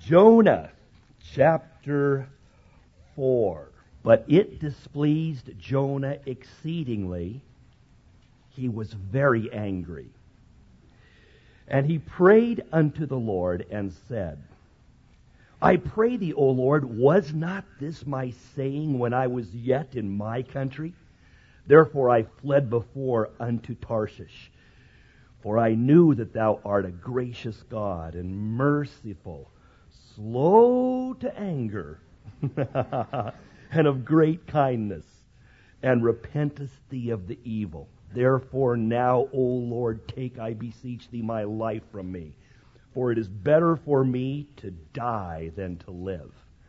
Jonah, chapter 4. But it displeased Jonah exceedingly. He was very angry. And he prayed unto the Lord and said, I pray thee, O Lord, was not this my saying when I was yet in my country? Therefore I fled before unto Tarshish. For I knew that thou art a gracious God and merciful, slow to anger, and of great kindness, and repentest thee of the evil. Therefore now, O Lord, take, I beseech thee, my life from me. For it is better for me to die than to live.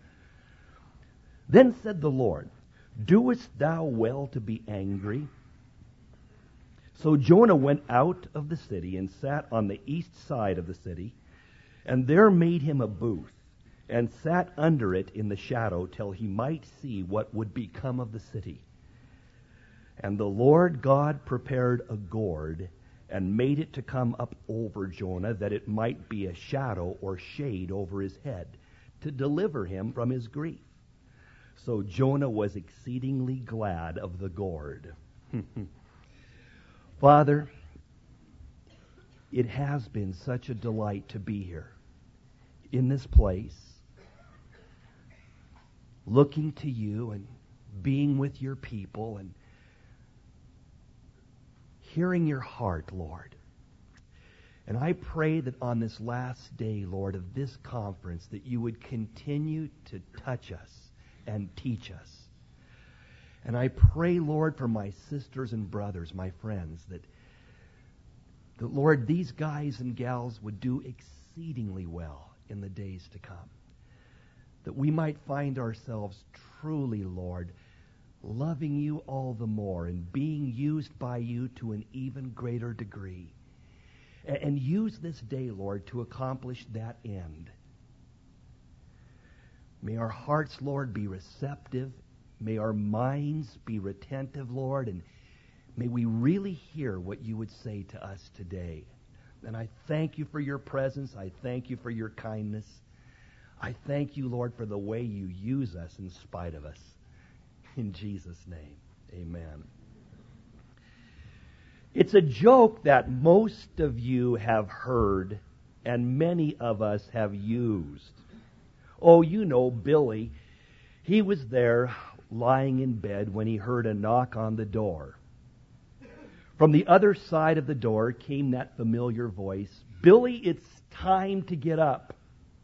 Then said the Lord, Doest thou well to be angry? So Jonah went out of the city and sat on the east side of the city, and there made him a booth, and sat under it in the shadow till he might see what would become of the city. And the Lord God prepared a gourd, and made it to come up over Jonah, that it might be a shadow or shade over his head, to deliver him from his grief. So Jonah was exceedingly glad of the gourd. Father, it has been such a delight to be here, in this place, looking to you and being with your people and hearing your heart, Lord. And I pray that on this last day, Lord, of this conference, that you would continue to touch us and teach us. And I pray, Lord, for my sisters and brothers, my friends, that Lord, these guys and gals would do exceedingly well in the days to come. That we might find ourselves truly, Lord, loving you all the more and being used by you to an even greater degree. And use this day, Lord, to accomplish that end. May our hearts, Lord, be receptive. May our minds be retentive, Lord, and may we really hear what you would say to us today. And I thank you for your presence. I thank you for your kindness. I thank you, Lord, for the way you use us in spite of us. In Jesus' name, amen. It's a joke that most of you have heard and many of us have used. Oh, you know Billy. He was there lying in bed when he heard a knock on the door. From the other side of the door came that familiar voice, Billy, it's time to get up.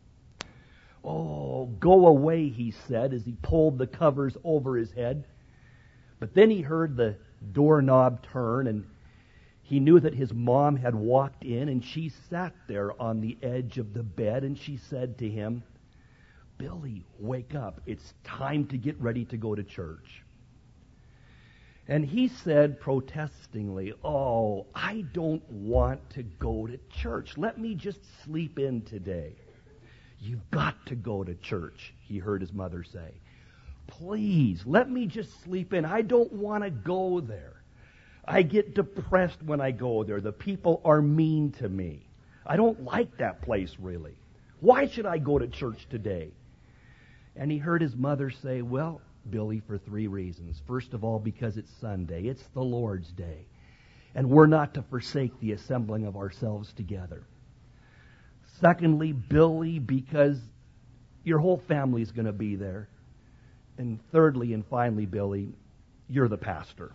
Oh, go away, he said as he pulled the covers over his head. But then he heard the doorknob turn, and he knew that his mom had walked in, and she sat there on the edge of the bed, and she said to him, Billy, wake up. It's time to get ready to go to church. And he said protestingly, oh, I don't want to go to church. Let me just sleep in today. You've got to go to church, he heard his mother say. Please, let me just sleep in. I don't want to go there. I get depressed when I go there. The people are mean to me. I don't like that place, really. Why should I go to church today? And he heard his mother say, well, Billy, for 3 reasons. First of all, because it's Sunday. It's the Lord's Day. And we're not to forsake the assembling of ourselves together. Secondly, Billy, because your whole family's going to be there. And thirdly and finally, Billy, you're the pastor.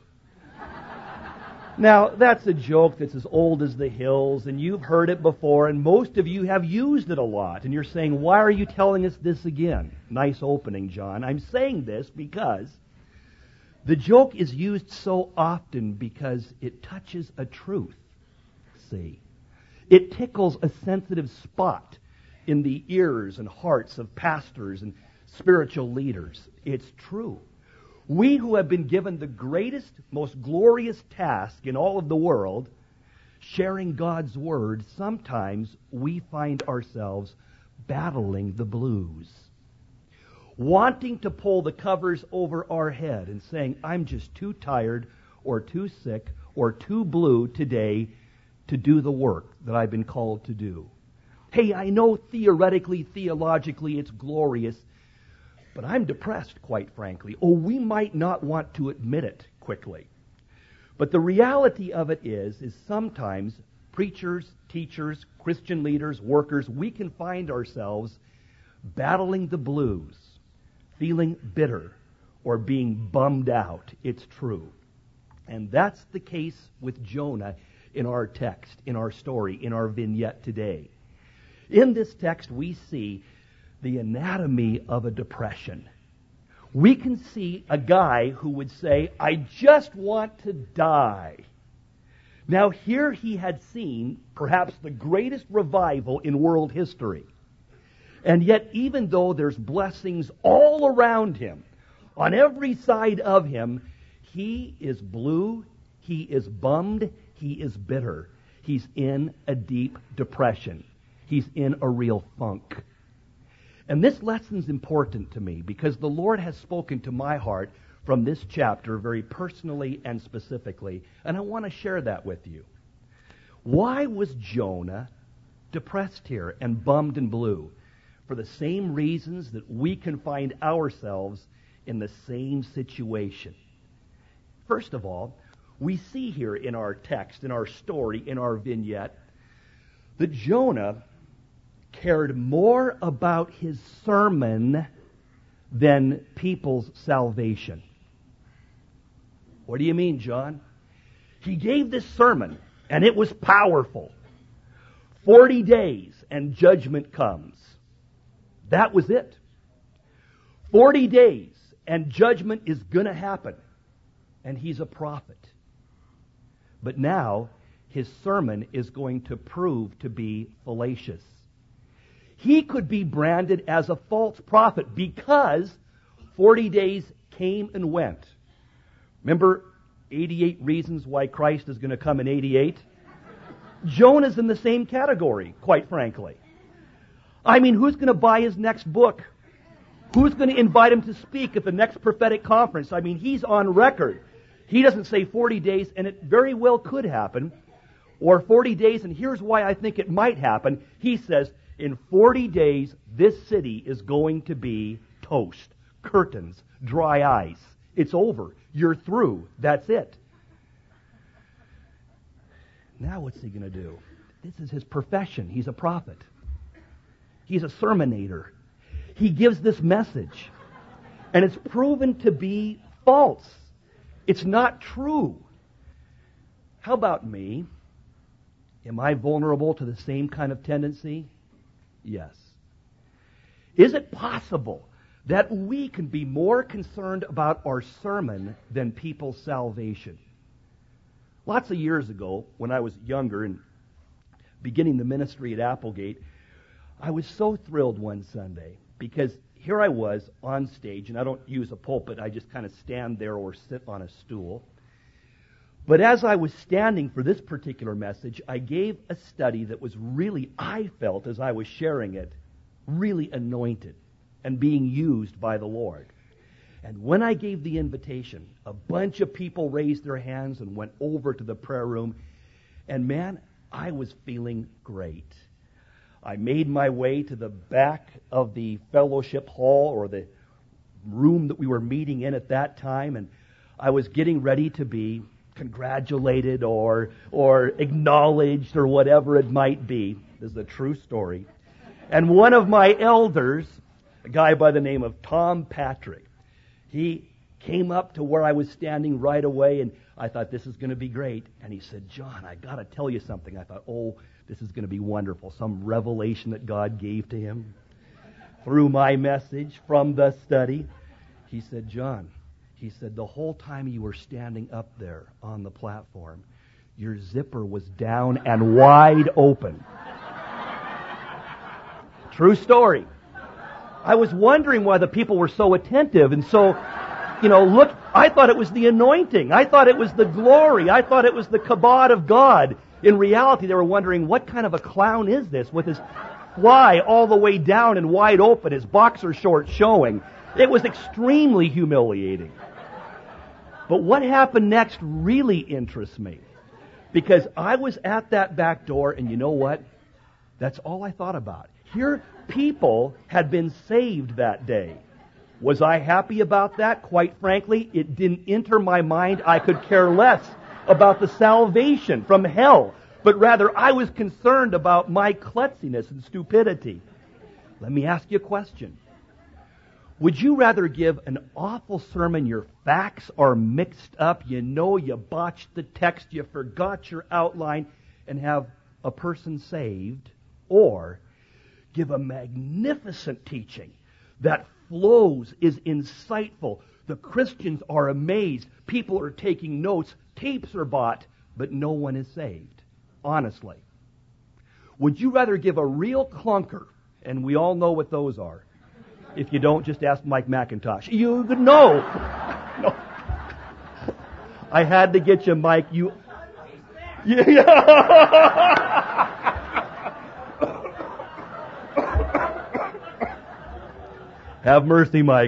Now, that's a joke that's as old as the hills, and you've heard it before, and most of you have used it a lot. And you're saying, why are you telling us this again? Nice opening, John. I'm saying this because the joke is used so often because it touches a truth. See? It tickles a sensitive spot in the ears and hearts of pastors and spiritual leaders. It's true. We who have been given the greatest, most glorious task in all of the world, sharing God's Word, sometimes we find ourselves battling the blues. Wanting to pull the covers over our head and saying, I'm just too tired or too sick or too blue today to do the work that I've been called to do. Hey, I know theoretically, theologically, it's glorious, but I'm depressed, quite frankly. Oh, we might not want to admit it quickly. But the reality of it is sometimes preachers, teachers, Christian leaders, workers, we can find ourselves battling the blues, feeling bitter, or being bummed out. It's true. And that's the case with Jonah in our text, in our story, in our vignette today. In this text, we see the anatomy of a depression. We can see a guy who would say, I just want to die. Now, here he had seen perhaps the greatest revival in world history. And yet, even though there's blessings all around him, on every side of him, he is blue, he is bummed, he is bitter. He's in a deep depression. He's in a real funk. And this lesson's important to me because the Lord has spoken to my heart from this chapter very personally and specifically, and I want to share that with you. Why was Jonah depressed here and bummed and blue? For the same reasons that we can find ourselves in the same situation. First of all, we see here in our text, in our story, in our vignette, that Jonah cared more about his sermon than people's salvation. What do you mean, John? He gave this sermon, and it was powerful. 40 days, and judgment comes. That was it. 40 days, and judgment is going to happen. And he's a prophet. But now, his sermon is going to prove to be fallacious. He could be branded as a false prophet because 40 days came and went. Remember 88 reasons why Christ is going to come in 88? Jonah's in the same category, quite frankly. I mean, who's going to buy his next book? Who's going to invite him to speak at the next prophetic conference? I mean, he's on record. He doesn't say 40 days, and it very well could happen. Or 40 days, and here's why I think it might happen. He says, in 40 days, this city is going to be toast, curtains, dry ice. It's over. You're through. That's it. Now what's he going to do? This is his profession. He's a prophet. He's a sermonator. He gives this message. And it's proven to be false. It's not true. How about me? Am I vulnerable to the same kind of tendency? Yes. Is it possible that we can be more concerned about our sermon than people's salvation? Lots of years ago, when I was younger and beginning the ministry at Applegate, I was so thrilled one Sunday because here I was on stage, and I don't use a pulpit, I just kind of stand there or sit on a stool. But as I was standing for this particular message, I gave a study that was really, I felt as I was sharing it, really anointed and being used by the Lord. And when I gave the invitation, a bunch of people raised their hands and went over to the prayer room. And man, I was feeling great. I made my way to the back of the fellowship hall or the room that we were meeting in at that time, and I was getting ready to be congratulated or acknowledged or whatever it might be. This is a true story. And one of my elders, a guy by the name of Tom Patrick, he came up to where I was standing right away, and I thought, this is going to be great. And he said, John, I got to tell you something. I thought, oh, this is going to be wonderful. Some revelation that God gave to him through my message from the study. He said, John, he said, the whole time you were standing up there on the platform, your zipper was down and wide open. True story. I was wondering why the people were so attentive and so, look, I thought it was the anointing. I thought it was the glory. I thought it was the kabod of God. In reality, they were wondering, what kind of a clown is this with his fly all the way down and wide open, his boxer shorts showing. It was extremely humiliating. But what happened next really interests me. Because I was at that back door, and you know what? That's all I thought about. Here, people had been saved that day. Was I happy about that? Quite frankly, it didn't enter my mind. I could care less about the salvation from hell. But rather, I was concerned about my klutziness and stupidity. Let me ask you a question. Would you rather give an awful sermon, your facts are mixed up, you know you botched the text, you forgot your outline, and have a person saved, or give a magnificent teaching that flows, is insightful, the Christians are amazed, people are taking notes, tapes are bought, but no one is saved? Honestly. Would you rather give a real clunker, and we all know what those are? If you don't, just ask Mike McIntosh. You know. No. I had to get you, Mike. You. Yeah. Have mercy, Mike.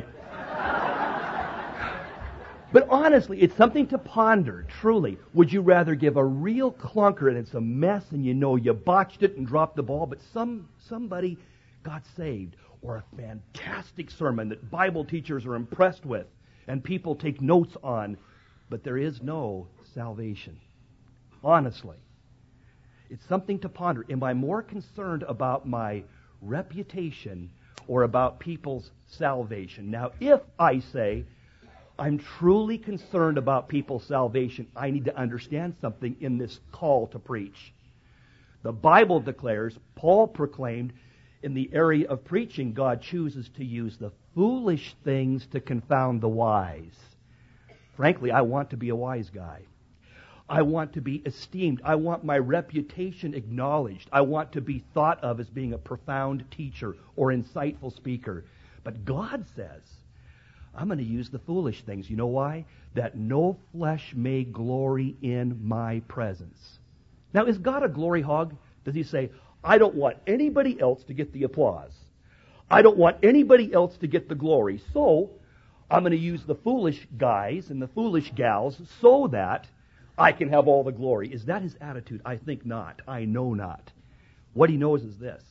But honestly, it's something to ponder, truly. Would you rather give a real clunker and it's a mess and you know you botched it and dropped the ball, but somebody got saved, or a fantastic sermon that Bible teachers are impressed with and people take notes on, but there is no salvation? Honestly, it's something to ponder. Am I more concerned about my reputation or about people's salvation? Now, if I say I'm truly concerned about people's salvation, I need to understand something in this call to preach. The Bible declares, Paul proclaimed, in the area of preaching, God chooses to use the foolish things to confound the wise. Frankly, I want to be a wise guy. I want to be esteemed. I want my reputation acknowledged. I want to be thought of as being a profound teacher or insightful speaker. But God says, I'm going to use the foolish things. You know why? That no flesh may glory in my presence. Now, is God a glory hog? Does he say, I don't want anybody else to get the applause. I don't want anybody else to get the glory. So, I'm going to use the foolish guys and the foolish gals so that I can have all the glory. Is that his attitude? I think not. I know not. What he knows is this.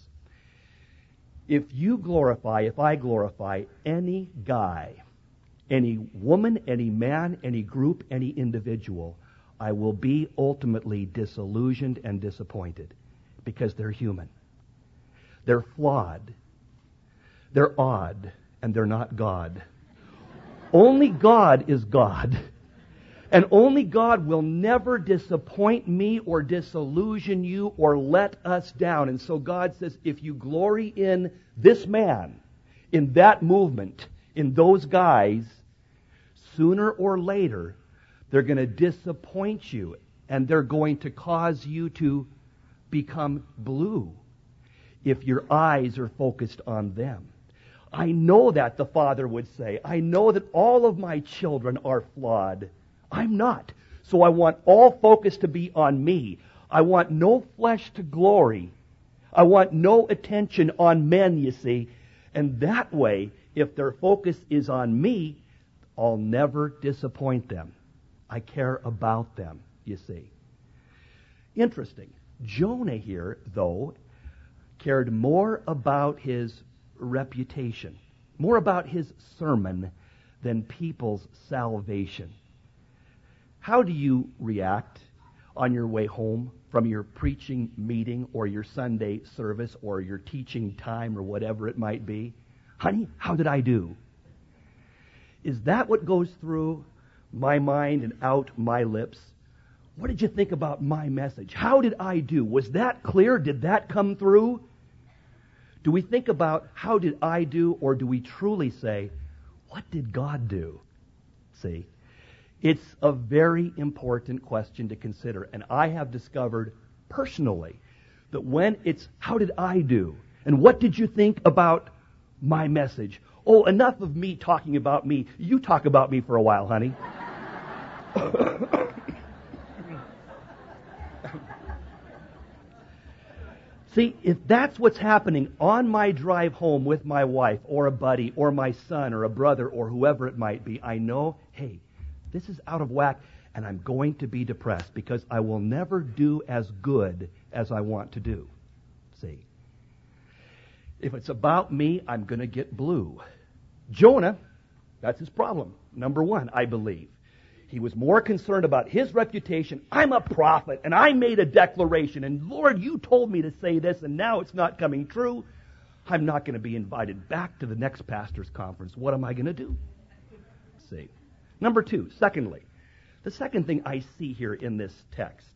If I glorify any guy, any woman, any man, any group, any individual, I will be ultimately disillusioned and disappointed because they're human. They're flawed. They're odd, and they're not God. Only God is God. And only God will never disappoint me or disillusion you or let us down. And so God says, if you glory in this man, in that movement, in those guys, sooner or later, they're going to disappoint you. And they're going to cause you to become blue if your eyes are focused on them. I know that, the father would say. I know that all of my children are flawed. I'm not. So I want all focus to be on me. I want no flesh to glory. I want no attention on men, you see. And that way, if their focus is on me, I'll never disappoint them. I care about them, you see. Interesting. Jonah here, though, cared more about his reputation, more about his sermon than people's salvation. How do you react on your way home from your preaching meeting or your Sunday service or your teaching time or whatever it might be? Honey, how did I do? Is that what goes through my mind and out my lips? What did you think about my message? How did I do? Was that clear? Did that come through? Do we think about how did I do, or do we truly say, what did God do? See? It's a very important question to consider. And I have discovered personally that when it's, how did I do? And what did you think about my message? Oh, enough of me talking about me. You talk about me for a while, honey. See, if that's what's happening on my drive home with my wife or a buddy or my son or a brother or whoever it might be, I know, hey, this is out of whack, and I'm going to be depressed because I will never do as good as I want to do. See? If it's about me, I'm going to get blue. Jonah, that's his problem. Number one, I believe. He was more concerned about his reputation. I'm a prophet, and I made a declaration, and Lord, you told me to say this, and now it's not coming true. I'm not going to be invited back to the next pastor's conference. What am I going to do? See. Number two, secondly, the second thing I see here in this text,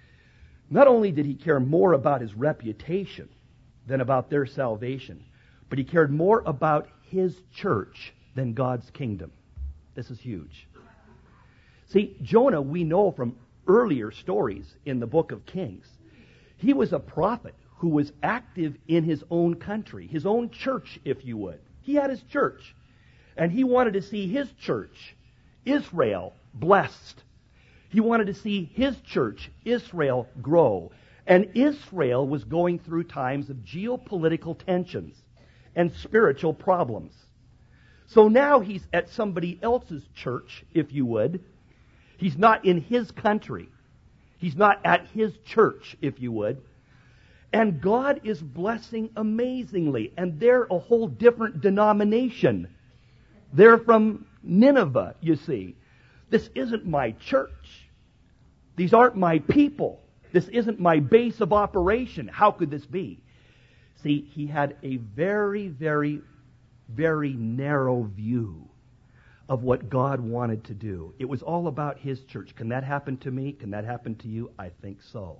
not only did he care more about his reputation than about their salvation, but he cared more about his church than God's kingdom. This is huge. See, Jonah, we know from earlier stories in the book of Kings, he was a prophet who was active in his own country, his own church, if you would. He had his church, and he wanted to see his church, Israel, blessed. He wanted to see his church, Israel, grow. And Israel was going through times of geopolitical tensions and spiritual problems. So now he's at somebody else's church, if you would. He's not in his country. He's not at his church, if you would. And God is blessing amazingly. And they're a whole different denomination. They're from Nineveh, you see. This isn't my church. These aren't my people. This isn't my base of operation. How could this be? See, he had a very, very, very narrow view of what God wanted to do. It was all about his church. Can that happen to me? Can that happen to you? I think so.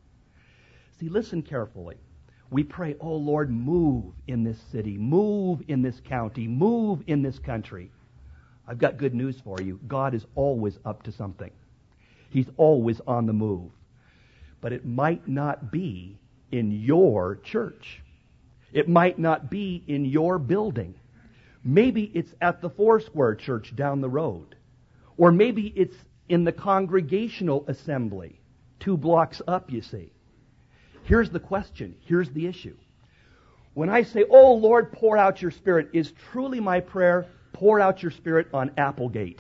See, listen carefully. We pray, oh Lord, move in this city, move in this county, move in this country. I've got good news for you. God is always up to something. He's always on the move. But it might not be in your church. It might not be in your building. Maybe it's at the Foursquare Church down the road. Or maybe it's in the Congregational Assembly, 2 blocks up, you see. Here's the question. Here's the issue. When I say, oh Lord, pour out your Spirit, is truly my prayer, pour out your Spirit on Applegate.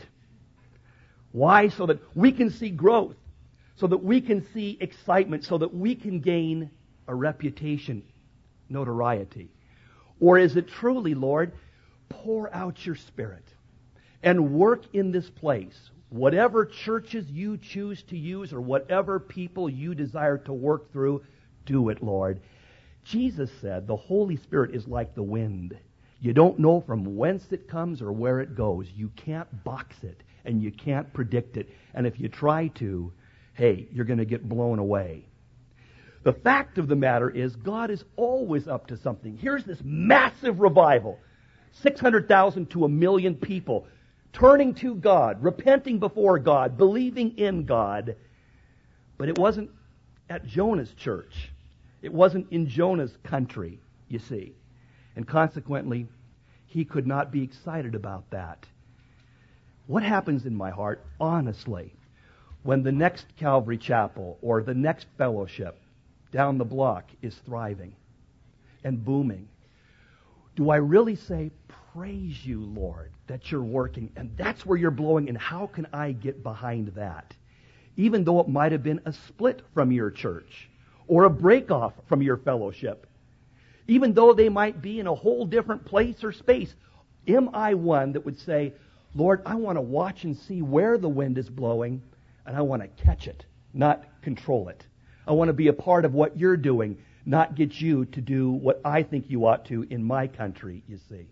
Why? So that we can see growth. So that we can see excitement. So that we can gain a reputation, notoriety. Or is it truly, Lord, pour out your Spirit and work in this place. Whatever churches you choose to use or whatever people you desire to work through, do it, Lord. Jesus said the Holy Spirit is like the wind. You don't know from whence it comes or where it goes. You can't box it and you can't predict it. And if you try to, hey, you're going to get blown away. The fact of the matter is God is always up to something. Here's this massive revival. 600,000 to 1 million people turning to God, repenting before God, believing in God. But it wasn't at Jonah's church. It wasn't in Jonah's country, you see. And consequently, he could not be excited about that. What happens in my heart, honestly, when the next Calvary Chapel or the next fellowship down the block is thriving and booming? Do I really say, praise you, Lord, that you're working, and that's where you're blowing, and how can I get behind that? Even though it might have been a split from your church or a break-off from your fellowship. Even though they might be in a whole different place or space, am I one that would say, Lord, I want to watch and see where the wind is blowing, and I want to catch it, not control it. I want to be a part of what you're doing, not get you to do what I think you ought to in my country, you see.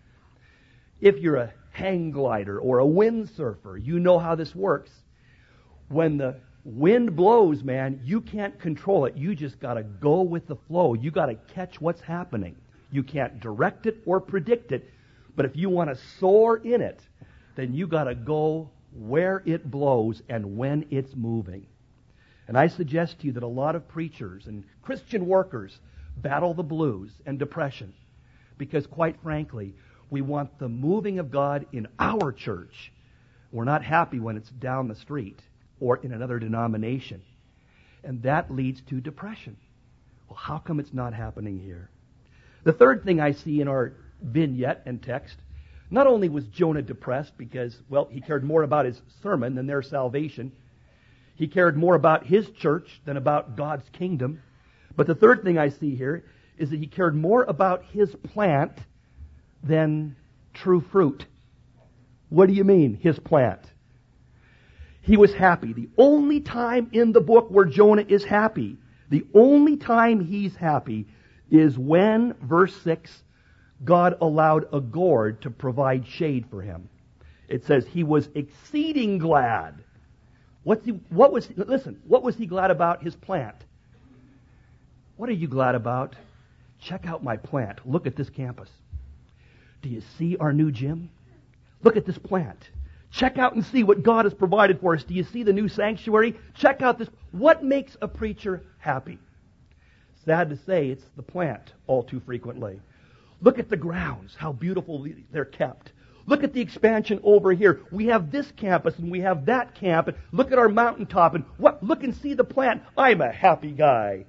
If you're a hang glider or a windsurfer, you know how this works. When the wind blows, man, you can't control it. You just got to go with the flow. You got to catch what's happening. You can't direct it or predict it. But if you want to soar in it, then you got to go where it blows and when it's moving. And I suggest to you that a lot of preachers and Christian workers battle the blues and depression because, quite frankly, we want the moving of God in our church. We're not happy when it's down the street or in another denomination. And that leads to depression. Well, how come it's not happening here? The third thing I see in our vignette and text, not only was Jonah depressed because, well, he cared more about his sermon than their salvation. He cared more about his church than about God's kingdom. But the third thing I see here is that he cared more about his plant than true fruit. What do you mean, his plant? He was happy. The only time in the book where Jonah is happy, the only time he's happy is when, verse 6, God allowed a gourd to provide shade for him. It says he was exceeding glad. What was he glad about? His plant. What are you glad about? Check out my plant. Look at this campus. Do you see our new gym? Look at this plant. Check out and see what God has provided for us. Do you see the new sanctuary? Check out this. What makes a preacher happy? Sad to say, it's the plant all too frequently. Look at the grounds, how beautiful they're kept. Look at the expansion over here. We have this campus and we have that camp. And look at our mountaintop and look and see the plant. I'm a happy guy.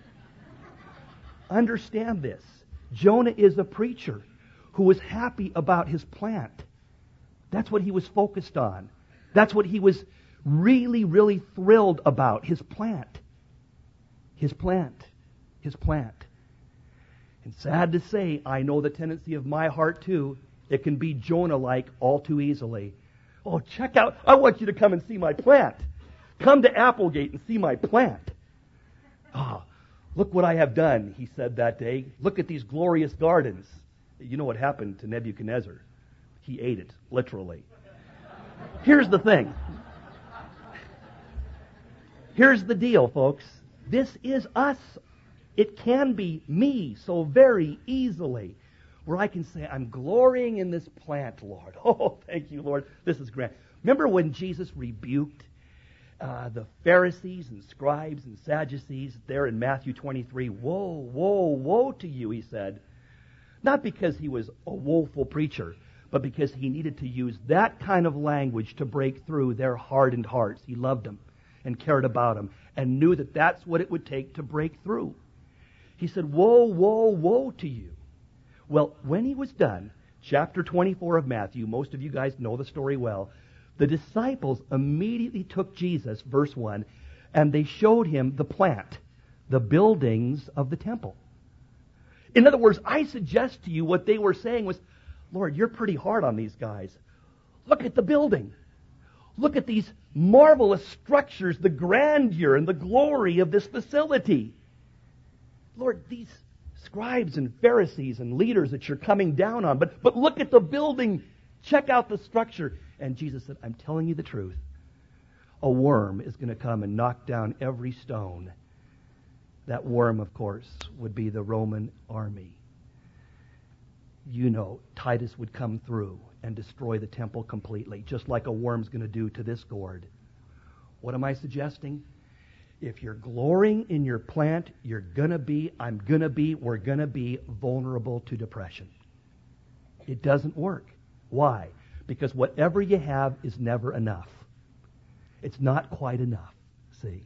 Understand this. Jonah is a preacher who was happy about his plant. That's what he was focused on. That's what he was really, really thrilled about. His plant. His plant. His plant. And sad to say, I know the tendency of my heart too. It can be Jonah-like all too easily. Oh, check out. I want you to come and see my plant. Come to Applegate and see my plant. Ah, look what I have done, he said that day. Look at these glorious gardens. You know what happened to Nebuchadnezzar? He ate it, literally. Here's the thing. Here's the deal, folks. This is us. It can be me so very easily, where I can say, I'm glorying in this plant, Lord. Oh, thank you, Lord. This is grand. Remember when Jesus rebuked the Pharisees and scribes and Sadducees there in Matthew 23? Woe, woe, woe to you, he said. Not because he was a woeful preacher, but because he needed to use that kind of language to break through their hardened hearts. He loved them and cared about them and knew that that's what it would take to break through. He said, woe, woe, woe to you. Well, when he was done, chapter 24 of Matthew, most of you guys know the story well, the disciples immediately took Jesus, verse 1, and they showed him the plant, the buildings of the temple. In other words, I suggest to you what they were saying was, Lord, you're pretty hard on these guys. Look at the building. Look at these marvelous structures, the grandeur and the glory of this facility. Lord, these scribes and Pharisees and leaders that you're coming down on, but look at the building. Check out the structure. And Jesus said, I'm telling you the truth. A worm is going to come and knock down every stone. That worm, of course, would be the Roman army. You know, Titus would come through and destroy the temple completely, just like a worm's going to do to this gourd. What am I suggesting? If you're glorying in your plant, we're going to be vulnerable to depression. It doesn't work. Why? Because whatever you have is never enough. It's not quite enough, see.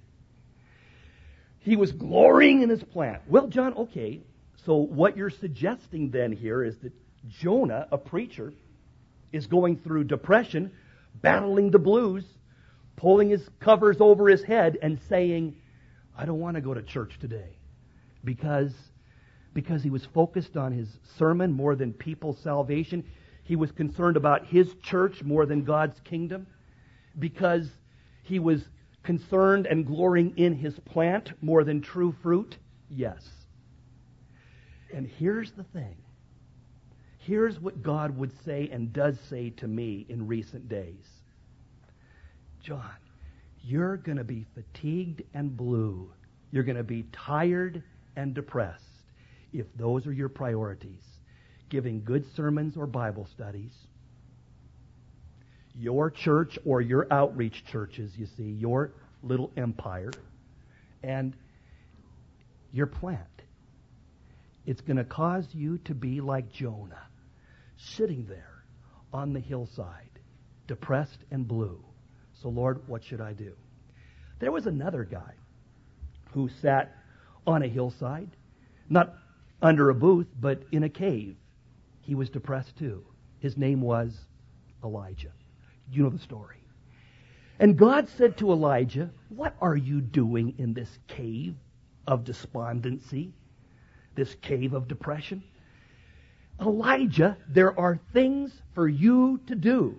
He was glorying in his plant. Well, John, okay, so what you're suggesting then here is that Jonah, a preacher, is going through depression, battling the blues, pulling his covers over his head and saying, I don't want to go to church today because he was focused on his sermon more than people's salvation. He was concerned about his church more than God's kingdom because he was concerned and glorying in his plant more than true fruit. Yes. And here's the thing. Here's what God would say and does say to me in recent days. John, you're going to be fatigued and blue. You're going to be tired and depressed if those are your priorities. Giving good sermons or Bible studies. Your church or your outreach churches, you see, your little empire, and your plant. It's going to cause you to be like Jonah, sitting there on the hillside, depressed and blue. So, Lord, what should I do? There was another guy who sat on a hillside, not under a booth, but in a cave. He was depressed too. His name was Elijah. You know the story. And God said to Elijah, what are you doing in this cave of despondency? this cave of depression. Elijah, there are things for you to do.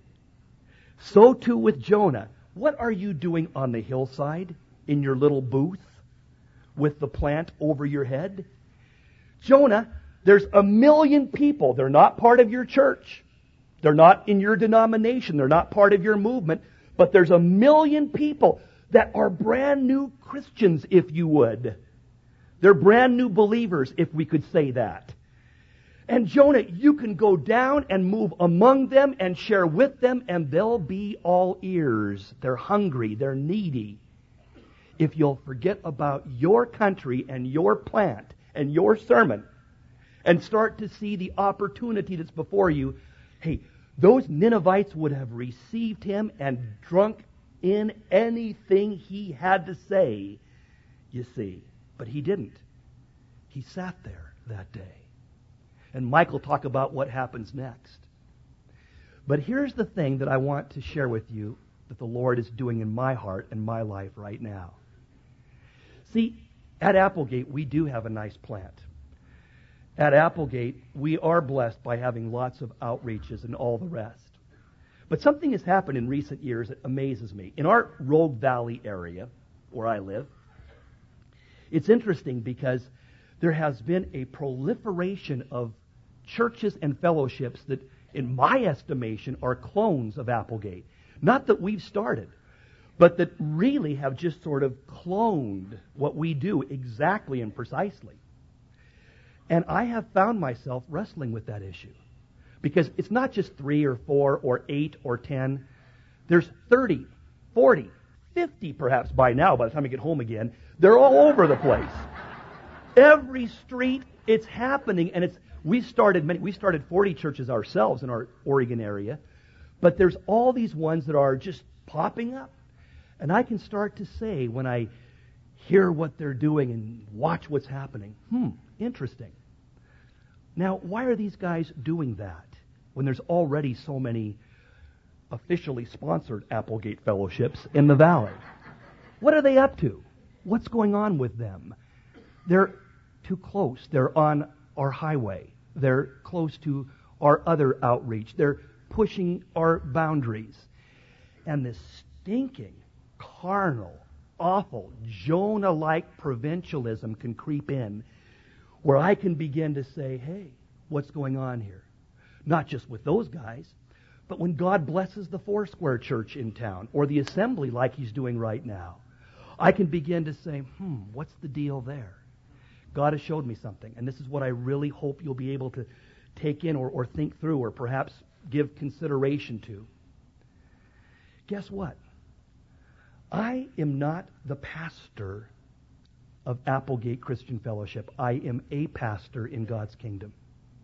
So too with Jonah. What are you doing on the hillside in your little booth with the plant over your head? Jonah, there's 1 million people. They're not part of your church. They're not in your denomination. They're not part of your movement. But there's 1 million people that are brand new Christians, if you would. They're brand new believers, if we could say that. And Jonah, you can go down and move among them and share with them, and they'll be all ears. They're hungry. They're needy. If you'll forget about your country and your plant and your sermon and start to see the opportunity that's before you, hey, those Ninevites would have received him and drunk in anything he had to say, you see. But he didn't. He sat there that day. And Mike will talk about what happens next. But here's the thing that I want to share with you that the Lord is doing in my heart and my life right now. See, at Applegate, we do have a nice plant. At Applegate, we are blessed by having lots of outreaches and all the rest. But something has happened in recent years that amazes me. In our Rogue Valley area, where I live, it's interesting because there has been a proliferation of churches and fellowships that, in my estimation, are clones of Applegate. Not that we've started, but that really have just sort of cloned what we do exactly and precisely. And I have found myself wrestling with that issue. Because it's not just 3 or 4 or 8 or 10. There's 30, 40, 50 perhaps by now, by the time I get home again. They're all over the place. Every street, it's happening. And we started 40 churches ourselves in our Oregon area. But there's all these ones that are just popping up. And I can start to say when I hear what they're doing and watch what's happening, interesting. Now, why are these guys doing that when there's already so many officially sponsored Applegate fellowships in the valley? What are they up to? What's going on with them? They're too close. They're on our highway. They're close to our other outreach. They're pushing our boundaries. And this stinking, carnal, awful, Jonah-like provincialism can creep in, where I can begin to say, hey, what's going on here? Not just with those guys, but when God blesses the Foursquare Church in town, or the assembly like he's doing right now, I can begin to say, what's the deal there? God has showed me something, and this is what I really hope you'll be able to take in or think through or perhaps give consideration to. Guess what? I am not the pastor of Applegate Christian Fellowship. I am a pastor in God's kingdom.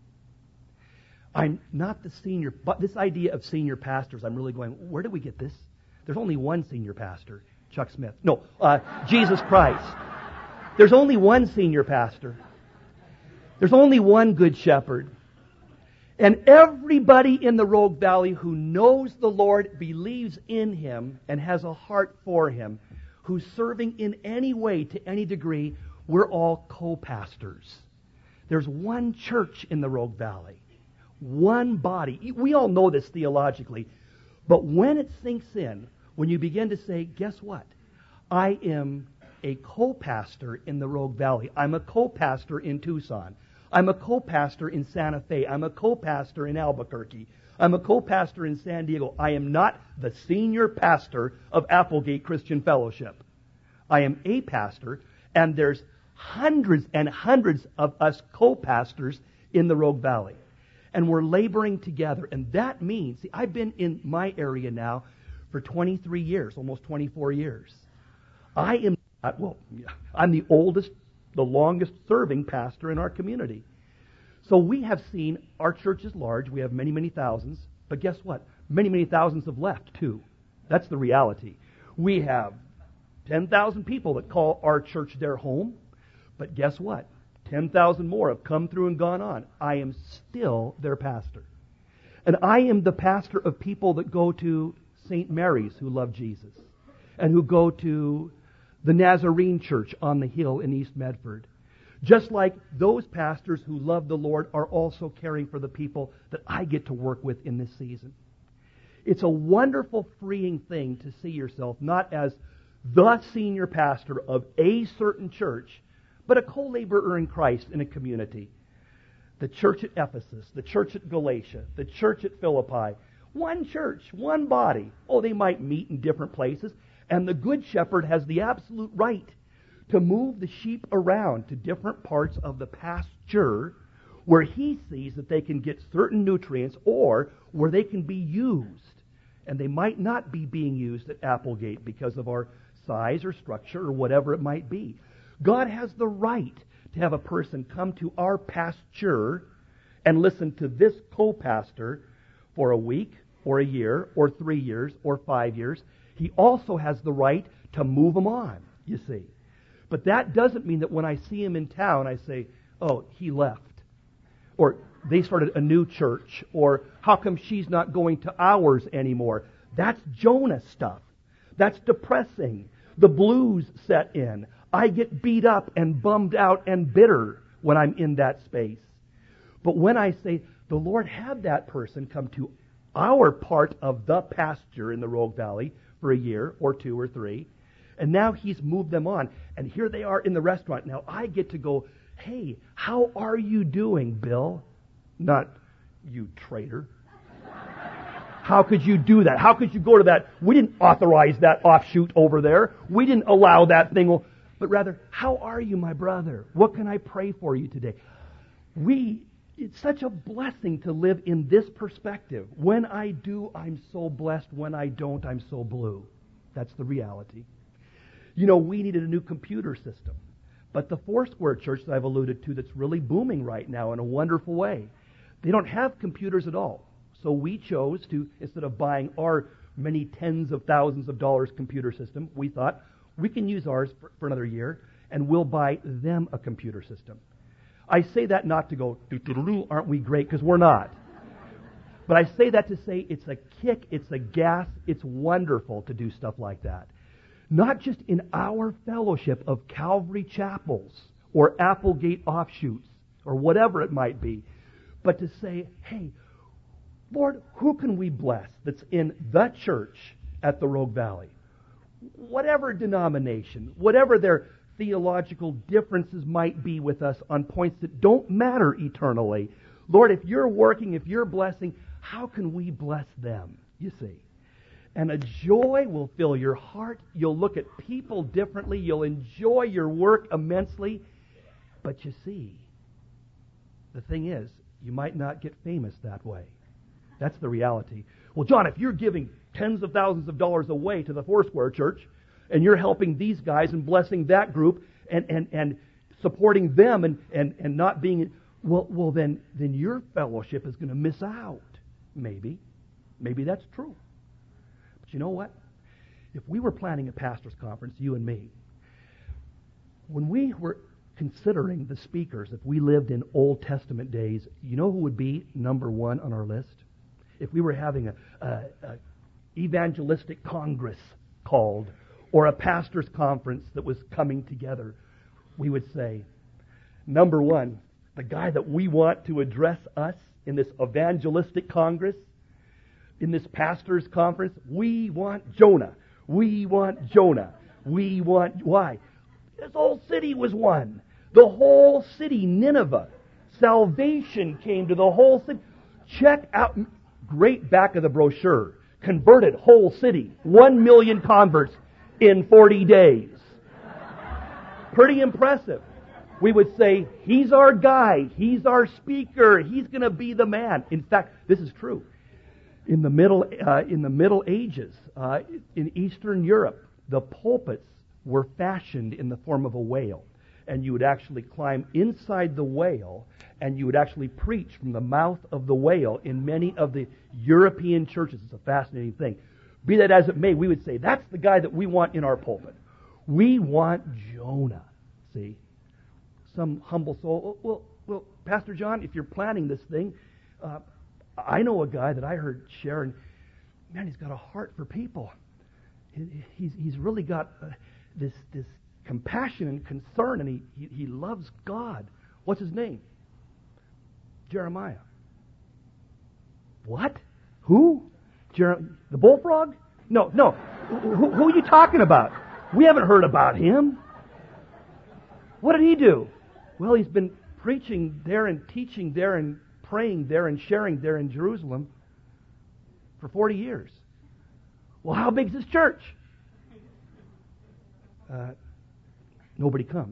I'm not the senior, but this idea of senior pastors, I'm really going, where did we get this? There's only one senior pastor, Chuck Smith. No, Jesus Christ. There's only one senior pastor. There's only one good shepherd. And everybody in the Rogue Valley who knows the Lord, believes in Him, and has a heart for Him, who's serving in any way, to any degree, we're all co-pastors. There's one church in the Rogue Valley. One body. We all know this theologically. But when it sinks in, when you begin to say, guess what? I am a co-pastor in the Rogue Valley. I'm a co-pastor in Tucson. I'm a co-pastor in Santa Fe. I'm a co-pastor in Albuquerque. I'm a co-pastor in San Diego. I am not the senior pastor of Applegate Christian Fellowship. I am a pastor, and there's hundreds and hundreds of us co-pastors in the Rogue Valley. And we're laboring together. And that means, see, I've been in my area now for 23 years, almost 24 years. I'm the oldest, the longest serving pastor in our community. So we have seen, our church is large, we have many, many thousands, but guess what? Many, many thousands have left too. That's the reality. We have 10,000 people that call our church their home, but guess what? 10,000 more have come through and gone on. I am still their pastor. And I am the pastor of people that go to St. Mary's who love Jesus, and who go to the Nazarene Church on the hill in East Medford, Just like those pastors who love the Lord are also caring for the people that I get to work with in this season. It's a wonderful, freeing thing to see yourself not as the senior pastor of a certain church, but a co-laborer in Christ in a community. The church at Ephesus, the church at Galatia, the church at Philippi. One church, one body. Oh, they might meet in different places, and the Good Shepherd has the absolute right to move the sheep around to different parts of the pasture where he sees that they can get certain nutrients or where they can be used. And they might not be being used at Applegate because of our size or structure or whatever it might be. God has the right to have a person come to our pasture and listen to this co-pastor for a week or a year or 3 years or 5 years. He also has the right to move them on, you see. But that doesn't mean that when I see him in town, I say, oh, he left. Or they started a new church. Or how come she's not going to ours anymore? That's Jonah stuff. That's depressing. The blues set in. I get beat up and bummed out and bitter when I'm in that space. But when I say, the Lord had that person come to our part of the pasture in the Rogue Valley for a year or 2 or 3, and now he's moved them on. And here they are in the restaurant. Now I get to go, hey, how are you doing, Bill? Not, you traitor. How could you do that? How could you go to that? We didn't authorize that offshoot over there. We didn't allow that thing. But rather, how are you, my brother? What can I pray for you today? It's such a blessing to live in this perspective. When I do, I'm so blessed. When I don't, I'm so blue. That's the reality. You know, we needed a new computer system. But the Foursquare Church that I've alluded to that's really booming right now in a wonderful way, they don't have computers at all. So we chose to, instead of buying our many tens of thousands of dollars computer system, we thought we can use ours for another year, and we'll buy them a computer system. I say that not to go, aren't we great? Because we're not. But I say that to say it's a kick, it's a gas, it's wonderful to do stuff like that. Not just in our fellowship of Calvary chapels or Applegate offshoots or whatever it might be, but to say, hey, Lord, who can we bless that's in the church at the Rogue Valley? Whatever denomination, whatever their theological differences might be with us on points that don't matter eternally. Lord, if you're working, if you're blessing, how can we bless them? You see. And a joy will fill your heart. You'll look at people differently. You'll enjoy your work immensely. But you see, the thing is, you might not get famous that way. That's the reality. Well, John, if you're giving tens of thousands of dollars away to the Foursquare Church, and you're helping these guys and blessing that group and supporting them and not being... Well, then your fellowship is going to miss out. Maybe that's true. But you know what? If we were planning a pastor's conference, you and me, when we were considering the speakers, if we lived in Old Testament days, you know who would be number one on our list? If we were having a evangelistic congress called, or a pastor's conference that was coming together, we would say, number one, the guy that we want to address us in this evangelistic congress, in this pastor's conference, we want Jonah. We want Jonah. We want... Why? This whole city was one. The whole city, Nineveh. Salvation came to the whole city. Check out... Great back of the brochure. Converted whole city. 1 million converts in 40 days. Pretty impressive. We would say, he's our guy. He's our speaker. He's going to be the man. In fact, this is true. In the Middle Ages, in Eastern Europe, the pulpits were fashioned in the form of a whale. And you would actually climb inside the whale, and you would actually preach from the mouth of the whale in many of the European churches. It's a fascinating thing. Be that as it may, we would say, that's the guy that we want in our pulpit. We want Jonah. See? Some humble soul. Well, Pastor John, if you're planning this thing, I know a guy that I heard sharing, man, he's got a heart for people. He's really got this compassion and concern, and he loves God. What's his name? Jeremiah. What? Who? The bullfrog? No. Who are you talking about? We haven't heard about him. What did he do? Well, he's been preaching there and teaching there and praying there and sharing there in Jerusalem for 40 years. Well, how big is this church? Nobody comes.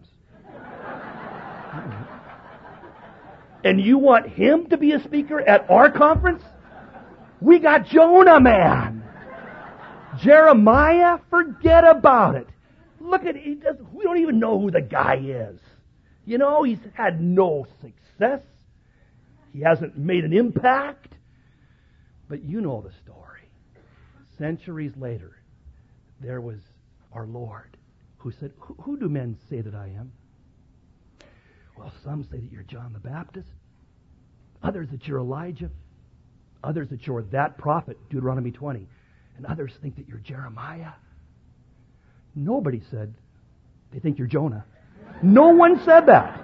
And you want him to be a speaker at our conference? We got Jonah, man. Jeremiah, forget about it. Look at we don't even know who the guy is. You know, he's had no success. He hasn't made an impact. But you know the story. Centuries later, there was our Lord who said, who do men say that I am? Well, some say that you're John the Baptist. Others that you're Elijah. Others that you're that prophet, Deuteronomy 20. And others think that you're Jeremiah. Nobody said they think you're Jonah. No one said that.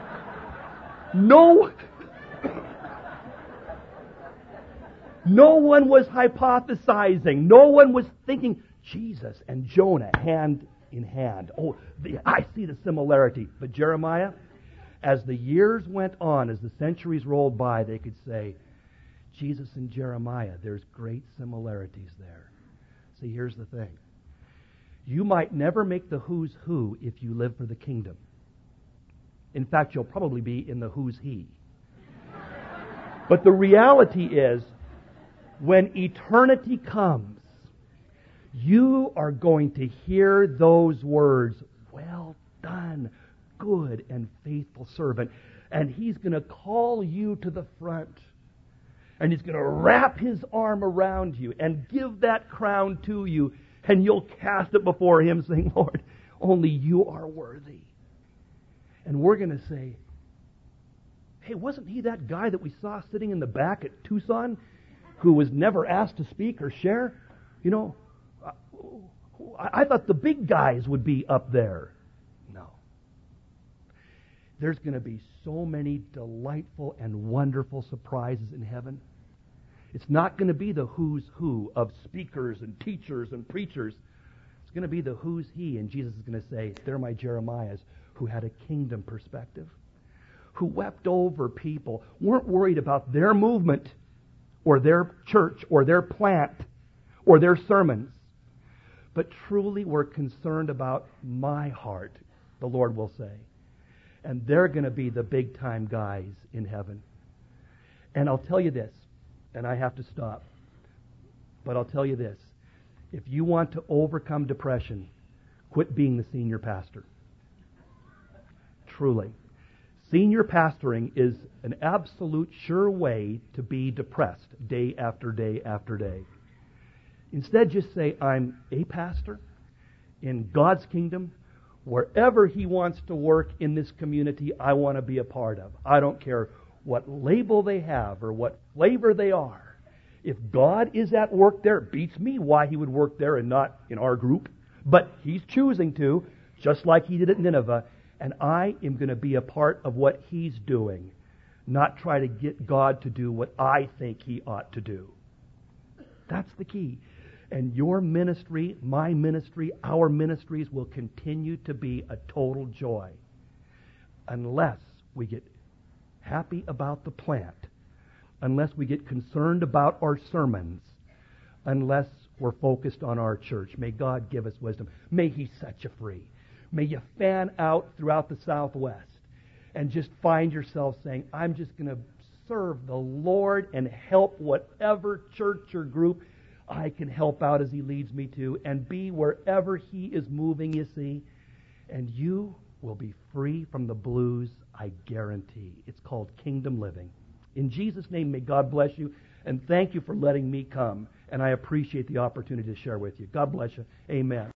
No one was hypothesizing. No one was thinking Jesus and Jonah hand in hand. Oh, I see the similarity. But Jeremiah, as the years went on, as the centuries rolled by, they could say, Jesus and Jeremiah, there's great similarities there. See, here's the thing. You might never make the who's who if you live for the kingdom. In fact, you'll probably be in the who's he. But the reality is, when eternity comes, you are going to hear those words, well done, good and faithful servant. And He's going to call you to the front. And He's going to wrap His arm around you and give that crown to you. And you'll cast it before Him saying, Lord, only You are worthy. And we're going to say, hey, wasn't he that guy that we saw sitting in the back at Tucson who was never asked to speak or share? You know, I thought the big guys would be up there. No. There's going to be so many delightful and wonderful surprises in heaven. It's not going to be the who's who of speakers and teachers and preachers. It's going to be the who's he. And Jesus is going to say, they're my Jeremiahs who had a kingdom perspective, who wept over people, weren't worried about their movement or their church or their plant or their sermons, but truly were concerned about my heart, the Lord will say. And they're going to be the big-time guys in heaven. And I'll tell you this, and I have to stop, but I'll tell you this. If you want to overcome depression, quit being the senior pastor. Truly. Senior pastoring is an absolute sure way to be depressed day after day after day. Instead, just say, I'm a pastor in God's kingdom. Wherever He wants to work in this community, I want to be a part of. I don't care what label they have or what flavor they are. If God is at work there, it beats me why He would work there and not in our group. But He's choosing to, just like He did at Nineveh. And I am going to be a part of what He's doing, not try to get God to do what I think He ought to do. That's the key. And your ministry, my ministry, our ministries will continue to be a total joy unless we get happy about the plant, unless we get concerned about our sermons, unless we're focused on our church. May God give us wisdom. May He set you free. May you fan out throughout the Southwest and just find yourself saying, I'm just going to serve the Lord and help whatever church or group I can help out as He leads me to, and be wherever He is moving, you see. And you will be free from the blues, I guarantee. It's called kingdom living. In Jesus' name, may God bless you, and thank you for letting me come. And I appreciate the opportunity to share with you. God bless you. Amen.